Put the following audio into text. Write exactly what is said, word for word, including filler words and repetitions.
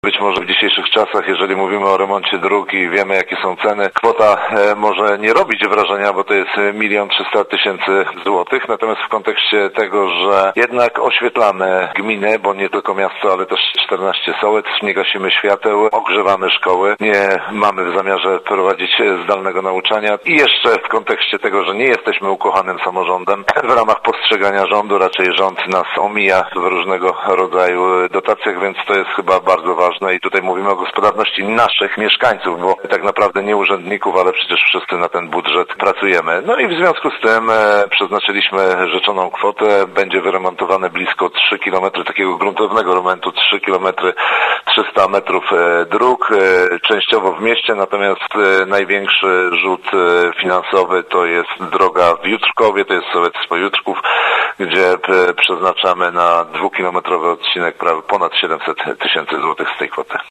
Być może w dzisiejszych czasach, jeżeli mówimy o remoncie dróg i wiemy, jakie są ceny, kwota e, może nie robić wrażenia, bo to jest milion trzysta tysięcy złotych. Natomiast w kontekście tego, że jednak oświetlamy gminy, bo nie tylko miasto, ale też czternaście sołec, nie gasimy świateł, ogrzewamy szkoły, nie mamy w zamiarze prowadzić zdalnego nauczania i jeszcze w kontekście tego, że nie jesteśmy ukochanym samorządem, w ramach postrzegania rządu raczej rząd nas omija w różnego rodzaju dotacjach, więc to jest chyba bardzo ważne. I tutaj mówimy o gospodarności naszych mieszkańców, bo tak naprawdę nie urzędników, ale przecież wszyscy na ten budżet pracujemy. No i w związku z tym e, przeznaczyliśmy rzeczoną kwotę. Będzie wyremontowane blisko trzy kilometry takiego gruntownego remontu, trzy kilometry trzysta metrów e, dróg, e, częściowo w mieście, natomiast e, największy rzut e, finansowy to jest droga w Jutrkowie, to jest sołectwo Jutrków, gdzie e, przeznaczamy na dwukilometrowy odcinek prawie ponad siedemset tysięcy złotych z tej kwoty.